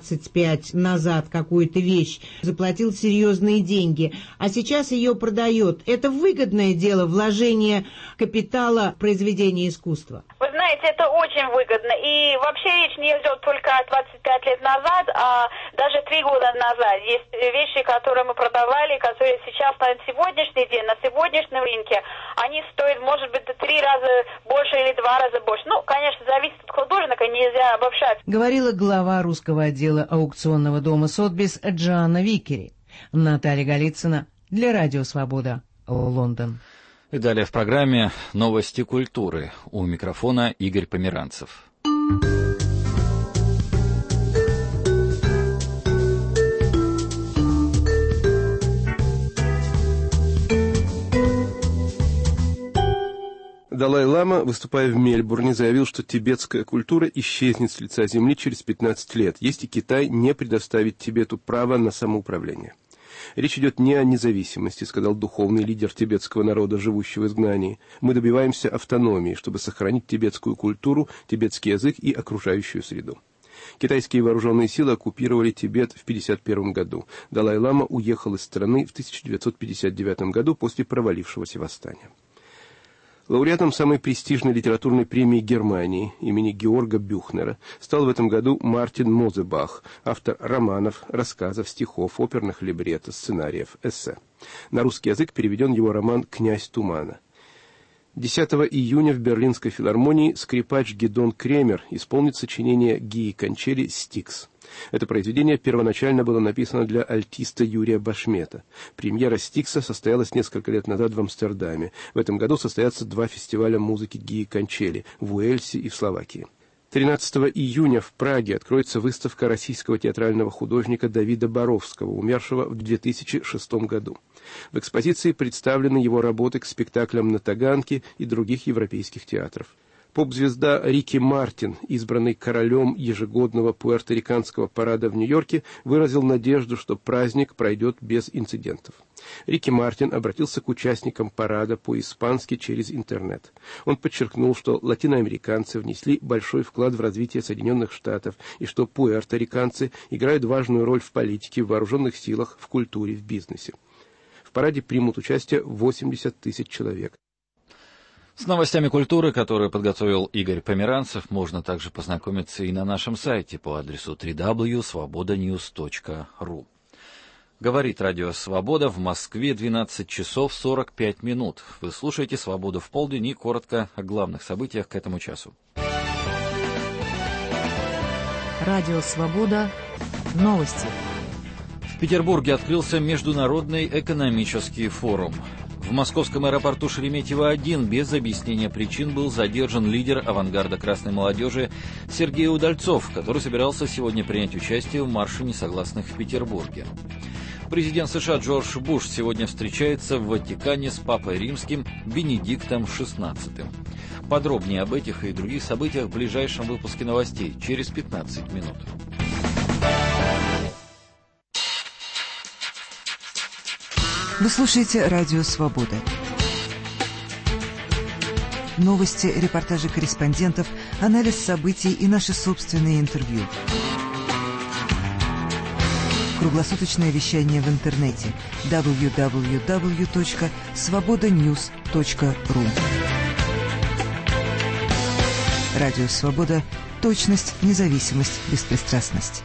S18: 25 назад какую-то вещь, заплатил серьезные деньги, а сейчас ее продает. Это выгодное дело, вложение капитала в произведение искусства?
S19: Вы знаете, это очень выгодно. И вообще речь не идет только о 25 лет назад, а даже 3 года назад. Есть вещи, которые мы продавали, которые сейчас на сегодняшний день, на сегодняшнем рынке, они стоят, может быть, 3 раза больше или 2 раза больше. Ну, конечно, зависит от художника, нельзя обобщать.
S18: Говорила глава русского отдела аукционного дома «Сотбис» Джоанна Виккери. Наталья Голицына для Радио Свобода, Лондон.
S1: И далее в программе «Новости культуры». У микрофона Игорь Померанцев.
S20: Далай-лама, выступая в Мельбурне, заявил, что тибетская культура исчезнет с лица земли через 15 лет, если Китай не предоставит Тибету право на самоуправление. Речь идет не о независимости, сказал духовный лидер тибетского народа, живущего в изгнании. Мы добиваемся автономии, чтобы сохранить тибетскую культуру, тибетский язык и окружающую среду. Китайские вооруженные силы оккупировали Тибет в 1951 году. Далай-лама уехал из страны в 1959 году после провалившегося восстания. Лауреатом самой престижной литературной премии Германии имени Георга Бюхнера стал в этом году Мартин Мозебах, автор романов, рассказов, стихов, оперных либретто, сценариев, эссе. На русский язык переведен его роман «Князь тумана». 10 июня в Берлинской филармонии скрипач Гидон Кремер исполнит сочинение Гии Кончели «Стикс». Это произведение первоначально было написано для альтиста Юрия Башмета. Премьера «Стикса» состоялась несколько лет назад в Амстердаме. В этом году состоятся 2 фестиваля музыки Гии Кончели в Уэльсе и в Словакии. 13 июня в Праге откроется выставка российского театрального художника Давида Боровского, умершего в 2006 году. В экспозиции представлены его работы к спектаклям на Таганке и других европейских театров. Поп-звезда Рики Мартин, избранный королем ежегодного пуэрториканского парада в Нью-Йорке, выразил надежду, что праздник пройдет без инцидентов. Рики Мартин обратился к участникам парада по-испански через интернет. Он подчеркнул, что латиноамериканцы внесли большой вклад в развитие Соединенных Штатов и что пуэрториканцы играют важную роль в политике, в вооруженных силах, в культуре, в бизнесе. В параде примут участие 80 тысяч человек.
S1: С новостями культуры, которые подготовил Игорь Померанцев, можно также познакомиться и на нашем сайте по адресу www.svobodanews.ru. Говорит Радио Свобода, в Москве 12 часов 45 минут. Вы слушаете «Свободу в полдень» и коротко о главных событиях к этому часу.
S17: Радио Свобода. Новости.
S1: В Петербурге открылся Международный экономический форум. В московском аэропорту Шереметьево-1 без объяснения причин был задержан лидер авангарда красной молодежи Сергей Удальцов, который собирался сегодня принять участие в марше несогласных в Петербурге. Президент США Джордж Буш сегодня встречается в Ватикане с Папой Римским Бенедиктом XVI. Подробнее об этих и других событиях в ближайшем выпуске новостей через 15 минут.
S17: Вы слушаете «Радио Свобода». Новости, репортажи корреспондентов, анализ событий и наши собственные интервью. Круглосуточное вещание в интернете www.svobodanews.ru. Радио Свобода. Точность, независимость, беспристрастность.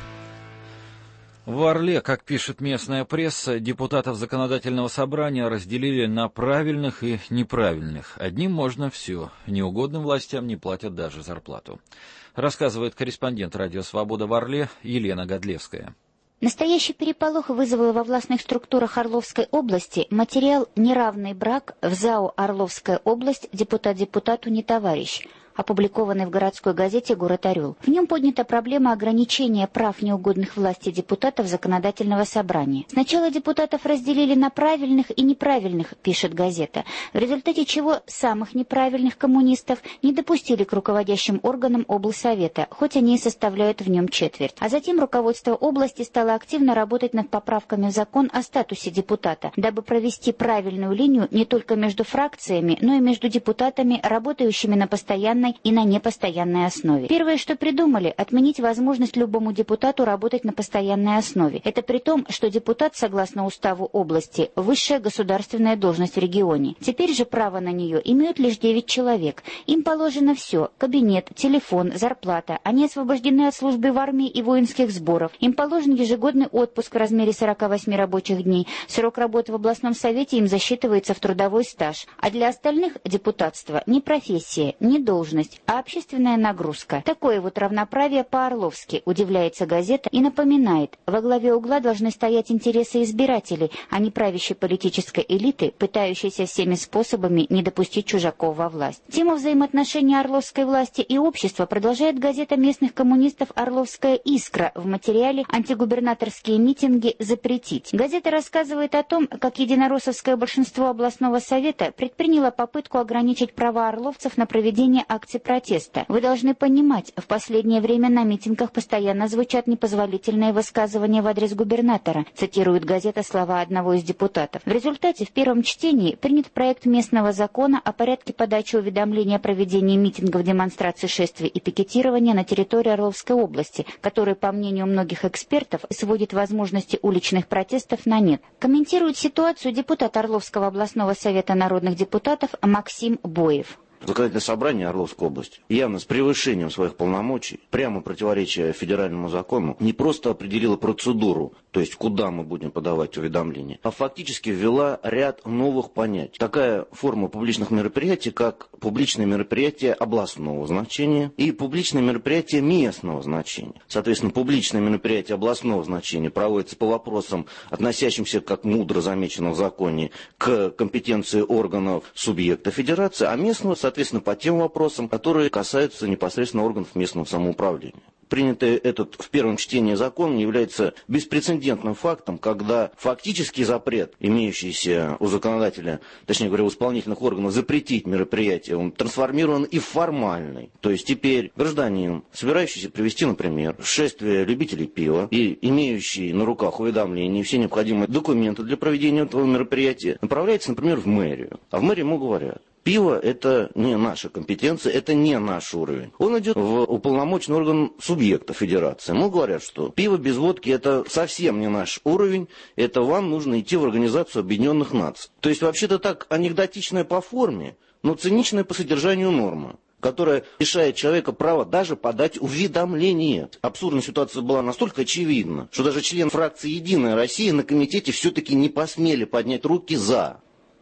S1: В Орле, как пишет местная пресса, депутатов законодательного собрания разделили на правильных и неправильных. Одним можно все, неугодным властям не платят даже зарплату. Рассказывает корреспондент «Радио Свобода» в Орле Елена Годлевская.
S21: Настоящий переполох вызвал во властных структурах Орловской области материал «Неравный брак» в ЗАО «Орловская область. Депутат депутату не товарищ», опубликованный в городской газете «Город Орел». В нем поднята проблема ограничения прав неугодных власти депутатов законодательного собрания. Сначала депутатов разделили на правильных и неправильных, пишет газета, в результате чего самых неправильных коммунистов не допустили к руководящим органам облсовета, хоть они и составляют в нем четверть. А затем руководство области стало активно работать над поправками в закон о статусе депутата, дабы провести правильную линию не только между фракциями, но и между депутатами, работающими на постоянной и на непостоянной основе. Первое, что придумали, отменить возможность любому депутату работать на постоянной основе. Это при том, что депутат, согласно уставу области, высшая государственная должность в регионе. Теперь же право на нее имеют лишь 9 человек. Им положено все: кабинет, телефон, зарплата. Они освобождены от службы в армии и воинских сборов. Им положен ежегодный отпуск в размере 48 рабочих дней. Срок работы в областном совете им засчитывается в трудовой стаж. А для остальных депутатство не профессия, не должность, а общественная нагрузка. Такое вот равноправие по-орловски, удивляется газета и напоминает: во главе угла должны стоять интересы избирателей, а не правящей политической элиты, пытающейся всеми способами не допустить чужаков во власть. Тему взаимоотношений орловской власти и общества продолжает газета местных коммунистов «Орловская искра» в материале «Антигубернаторские митинги запретить». Газета рассказывает о том, как единороссовское большинство областного совета предприняло попытку ограничить права орловцев на проведение акций протеста. Вы должны понимать, в последнее время на митингах постоянно звучат непозволительные высказывания в адрес губернатора, цитирует газета слова одного из депутатов. В результате в первом чтении принят проект местного закона о порядке подачи уведомления о проведении митингов, демонстраций, шествий и пикетирования на территории Орловской области, который, по мнению многих экспертов, сводит возможности уличных протестов на нет. Комментирует ситуацию депутат Орловского областного совета народных депутатов Максим Боев.
S22: Законодательное собрание Орловской области явно с превышением своих полномочий, прямо противоречия федеральному закону, не просто определило процедуру, то есть куда мы будем подавать уведомления, а фактически ввела ряд новых понятий. Такая форма публичных мероприятий, как публичные мероприятия областного значения и публичные мероприятия местного значения. Соответственно, публичные мероприятия областного значения проводятся по вопросам, относящимся, как мудро замечено в законе, к компетенции органов субъекта федерации, а местного, соответственно, по тем вопросам, которые касаются непосредственно органов местного самоуправления. Принятый этот в первом чтении закон является беспрецедентным фактом, когда фактический запрет, имеющийся у законодателя, точнее говоря, у исполнительных органов, запретить мероприятие, он трансформирован и в формальный. То есть теперь гражданин, собирающийся привести, например, шествие любителей пива и имеющий на руках уведомления и все необходимые документы для проведения этого мероприятия, направляется, например, в мэрию. А в мэрии ему говорят: пиво – это не наша компетенция, это не наш уровень. Он идет в уполномоченный орган субъекта федерации. Ему говорят, что пиво без водки – это совсем не наш уровень, это вам нужно идти в Организацию Объединенных Наций. То есть, вообще-то так анекдотичная по форме, но циничная по содержанию норма, которая лишает человека права даже подать уведомление. Абсурдная ситуация была настолько очевидна, что даже член фракции «Единая Россия» на комитете все-таки не посмели поднять руки «за».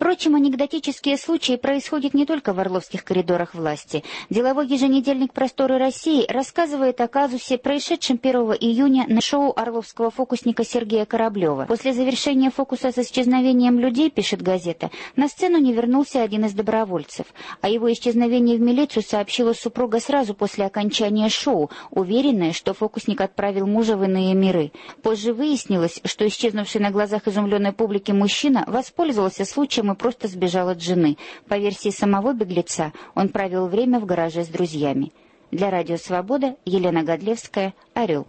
S21: Впрочем, анекдотические случаи происходят не только в орловских коридорах власти. Деловой еженедельник «Просторы России» рассказывает о казусе, происшедшем 1 июня на шоу орловского фокусника Сергея Кораблева. После завершения фокуса с исчезновением людей, пишет газета, на сцену не вернулся один из добровольцев. О его исчезновении в милицию сообщила супруга сразу после окончания шоу, уверенная, что фокусник отправил мужа в иные миры. Позже выяснилось, что исчезнувший на глазах изумленной публики мужчина воспользовался случаем и просто сбежал от жены. По версии самого беглеца, он провел время в гараже с друзьями. Для Радио Свобода Елена Годлевская, Орел.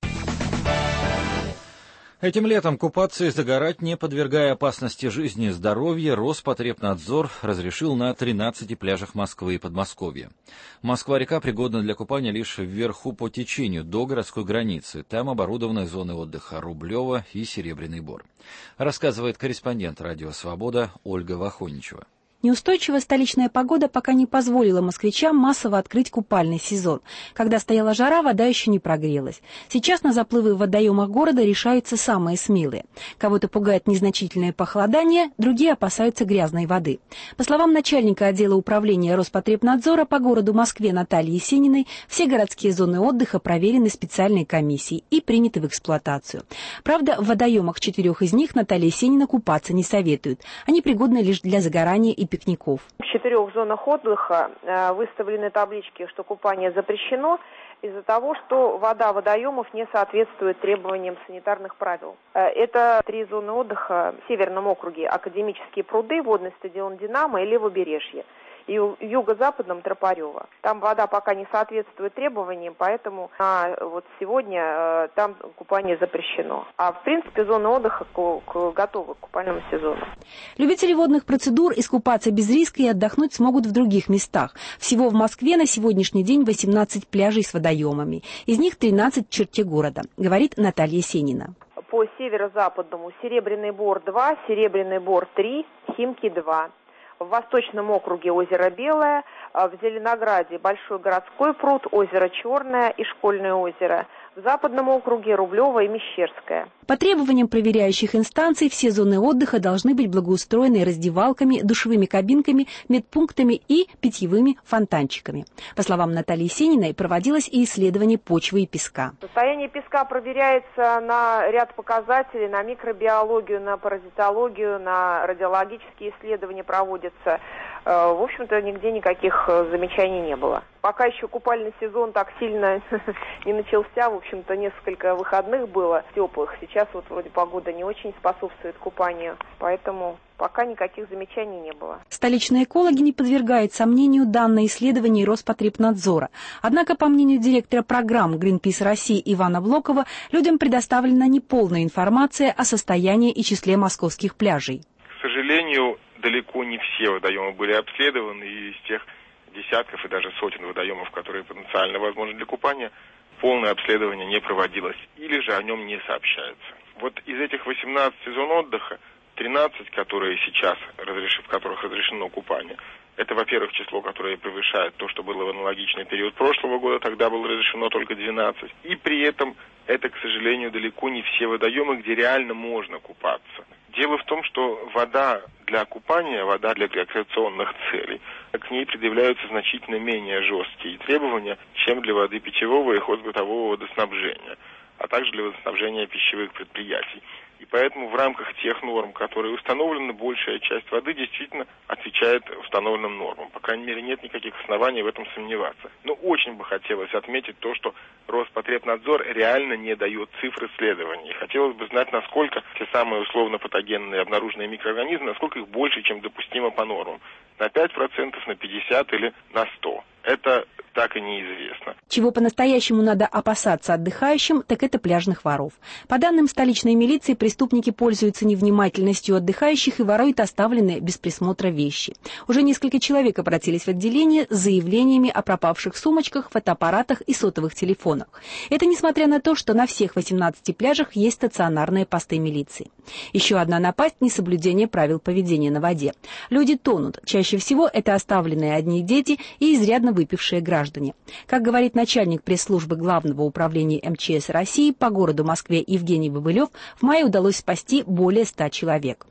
S1: Этим летом купаться и загорать, не подвергая опасности жизни и здоровья, Роспотребнадзор разрешил на 13 пляжах Москвы и Подмосковья. Москва-река пригодна для купания лишь вверху по течению, до городской границы. Там оборудованы зоны отдыха Рублево и Серебряный Бор. Рассказывает корреспондент Радио Свобода Ольга Вахоничева.
S2: Неустойчивая столичная погода пока не позволила москвичам массово открыть купальный сезон. Когда стояла жара, вода еще не прогрелась. Сейчас на заплывы в водоемах города решаются самые смелые. Кого-то пугает незначительное похолодание, другие опасаются грязной воды. По словам начальника отдела управления Роспотребнадзора по городу Москве Натальи Есениной, все городские зоны отдыха проверены специальной комиссией и приняты в эксплуатацию. Правда, в водоемах 4 из них Наталья Есенина купаться не советует. Они пригодны лишь для загорания и пикников.
S3: В 4 зонах отдыха выставлены таблички, что купание запрещено из-за того, что вода водоемов не соответствует требованиям санитарных правил. Это 3 зоны отдыха в Северном округе: Академические пруды, водный стадион «Динамо» и Левобережье. И в юго-западном Тропарево. Там вода пока не соответствует требованиям, поэтому вот сегодня там купание запрещено. А в принципе зоны отдыха готовы к купальному сезону.
S2: Любители водных процедур искупаться без риска и отдохнуть смогут в других местах. Всего в Москве на сегодняшний день 18 пляжей с водоемами. Из них 13 в черте города, говорит Наталья Есенина.
S3: По северо-западному Серебряный Бор 2, Серебряный Бор 3, Химки 2. В Восточном округе озеро Белое, в Зеленограде Большой городской пруд, озеро Черное и Школьное озеро. В Западном округе Рублево и Мещерское.
S2: По требованиям проверяющих инстанций все зоны отдыха должны быть благоустроены раздевалками, душевыми кабинками, медпунктами и питьевыми фонтанчиками. По словам Натальи Есениной, проводилось и исследование почвы и песка.
S3: Состояние песка проверяется на ряд показателей, на микробиологию, на паразитологию, на радиологические исследования проводятся. В общем-то, нигде никаких замечаний не было. Пока еще купальный сезон так сильно не начался, в общем-то, несколько выходных было теплых. Сейчас вот вроде погода не очень способствует купанию, поэтому пока никаких замечаний не было.
S2: Столичные экологи не подвергают сомнению данное исследование Роспотребнадзора. Однако, по мнению директора программ Greenpeace России Ивана Блокова, людям предоставлена неполная информация о состоянии и числе московских пляжей.
S23: К сожалению, далеко не все водоемы были обследованы, и из тех десятков и даже сотен водоемов, которые потенциально возможны для купания, полное обследование не проводилось, или же о нем не сообщается. Вот из этих 18 зон отдыха, 13, которые сейчас, в которых разрешено купание, это, во-первых, число, которое превышает то, что было в аналогичный период прошлого года, тогда было разрешено только 12. И при этом это, к сожалению, далеко не все водоемы, где реально можно купаться. Дело в том, что вода для купания, вода для рекреационных целей, к ней предъявляются значительно менее жесткие требования, чем для воды питьевого и хозбытового водоснабжения, а также для водоснабжения пищевых предприятий. И поэтому в рамках тех норм, которые установлены, большая часть воды действительно отвечает установленным нормам. По крайней мере, нет никаких оснований в этом сомневаться. Но очень бы хотелось отметить то, что Роспотребнадзор реально не дает цифр исследований. Хотелось бы знать, насколько те самые условно-патогенные обнаруженные микроорганизмы, насколько их больше, чем допустимо по нормам. На 5%, на 50% или на 100%. Это так и неизвестно.
S2: Чего по-настоящему надо опасаться отдыхающим, так это пляжных воров. По данным столичной милиции, преступники пользуются невнимательностью отдыхающих и воруют оставленные без присмотра вещи. Уже несколько человек обратились в отделение с заявлениями о пропавших сумочках, фотоаппаратах и сотовых телефонах. Это несмотря на то, что на всех 18 пляжах есть стационарные посты милиции. Еще одна напасть – несоблюдение правил поведения на воде. Люди тонут. Чаще всего это оставленные одни дети и изрядно выпившие граждане. Как говорит начальник пресс-службы Главного управления МЧС России по городу Москве Евгений Бобылев, в мае удалось спасти более 100 человек.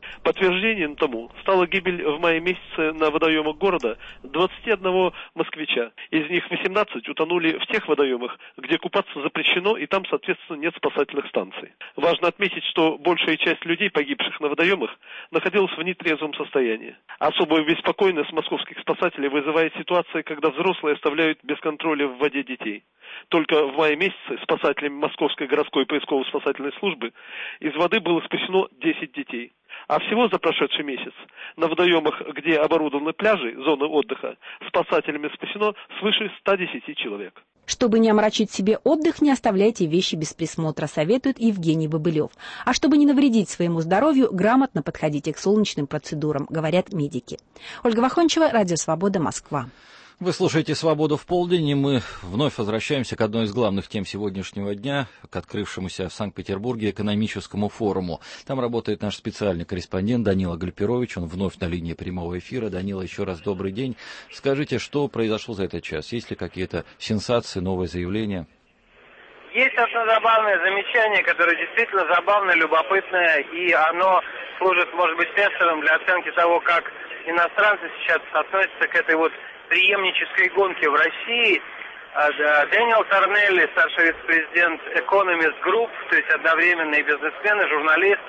S5: Подтверждением тому стала гибель в мае месяце на водоемах города 21 москвича. Из них 18 утонули в тех водоемах, где купаться запрещено, и там, соответственно, нет спасательных станций. Важно отметить, что большая часть людей, погибших на водоемах, находилась в нетрезвом состоянии. Особую беспокойность московских спасателей вызывает ситуация, когда взрослые оставляют без контроля в воде детей. Только в мае месяце спасателями Московской городской поисково-спасательной службы из воды было спасено 10 детей. А всего за прошедший месяц на водоемах, где оборудованы пляжи, зоны отдыха, спасателями спасено свыше 110 человек.
S2: Чтобы не омрачить себе отдых, не оставляйте вещи без присмотра, советует Евгений Бобылев. А чтобы не навредить своему здоровью, грамотно подходите к солнечным процедурам, говорят медики. Ольга Вахончева, Радио Свобода, Москва.
S1: Вы слушаете «Свободу в полдень», и мы вновь возвращаемся к одной из главных тем сегодняшнего дня, к открывшемуся в Санкт-Петербурге экономическому форуму. Там работает наш специальный корреспондент Данила Гальперович, он вновь на линии прямого эфира. Данила, еще раз добрый день. Скажите, что произошло за этот час? Есть ли какие-то сенсации, новые заявления?
S6: Есть одно забавное замечание, которое действительно забавное, любопытное, и оно служит, может быть, тестовым для оценки того, как иностранцы сейчас относятся к этой вот преемнической гонки в России. Дэниел Торнелли, старший вице-президент Economist Group, то есть одновременно и бизнесмен, и журналист,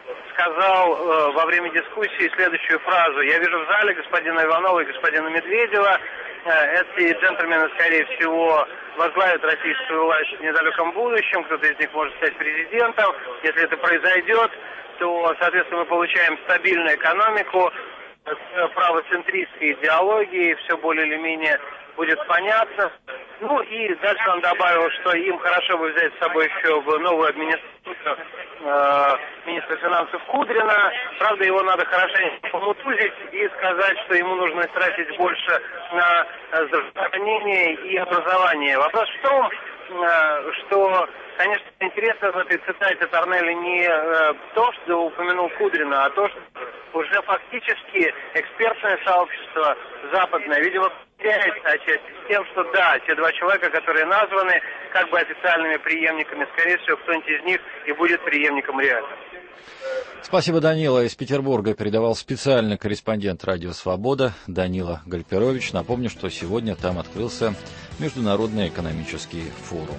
S6: сказал во время дискуссии следующую фразу. Я вижу в зале господина Иванова и господина Медведева. Эти джентльмены, скорее всего, возглавят российскую власть в недалеком будущем. Кто-то из них может стать президентом. Если это произойдет, то, соответственно, мы получаем стабильную экономику, правоцентристской идеологии, все более или менее будет понятно. Ну и дальше он добавил, что им хорошо бы взять с собой еще в новую администрацию министра финансов Кудрина. Правда, его надо хорошенько помутузить и сказать, что ему нужно тратить больше на здравоохранение и образование. Вопрос в том, что, конечно, интересно в этой цитате Торнелли не то, что упомянул Кудрина, а то, что уже фактически экспертное сообщество западное, видимо, теряется отчасти с тем, что да, те два человека, которые названы как бы официальными преемниками, скорее всего, кто-нибудь из них и будет преемником реально.
S1: Спасибо, Данила. Из Петербурга передавал специальный корреспондент Радио Свобода Данила Гальперович. Напомню, что сегодня там открылся Международный экономический форум.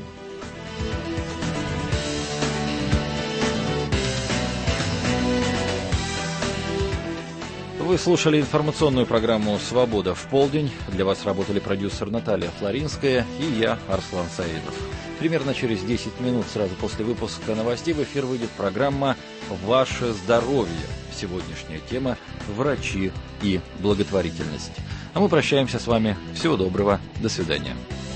S1: Вы слушали информационную программу «Свобода в полдень». Для вас работали продюсер Наталья Флоринская и я, Арслан Саидов. Примерно через 10 минут сразу после выпуска новостей в эфир выйдет программа «Ваше здоровье». Сегодняшняя тема – врачи и благотворительность. А мы прощаемся с вами. Всего доброго. До свидания.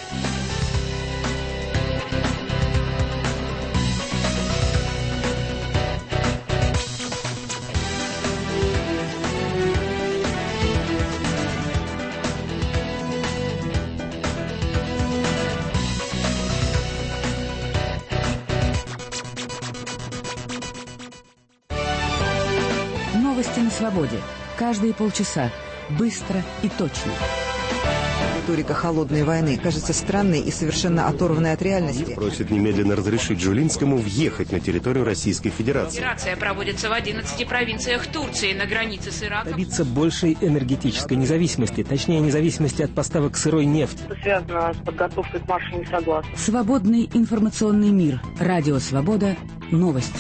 S17: Новости на свободе. Каждые полчаса. Быстро и точно.
S7: Риторика холодной войны кажется странной и совершенно оторванной от реальности.
S13: Просит немедленно разрешить Жулинскому въехать на территорию Российской Федерации.
S24: Операция проводится в 11 провинциях Турции на границе с Ираком.
S25: Добиться большей энергетической независимости, точнее независимости от поставок сырой нефти.
S26: Это связано с подготовкой к маршу несогласных.
S17: Свободный информационный мир. Радио Свобода. Новости.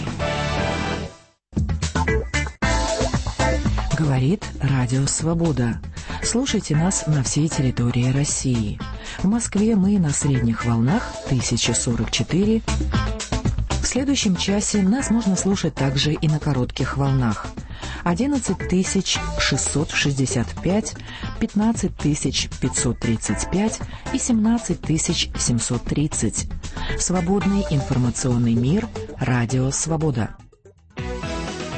S17: Говорит Радио Свобода. Слушайте нас на всей территории России. В Москве мы на средних волнах 1044. В следующем часе нас можно слушать также и на коротких волнах. 11665, 15535 и 17730. Свободный информационный мир. Радио Свобода.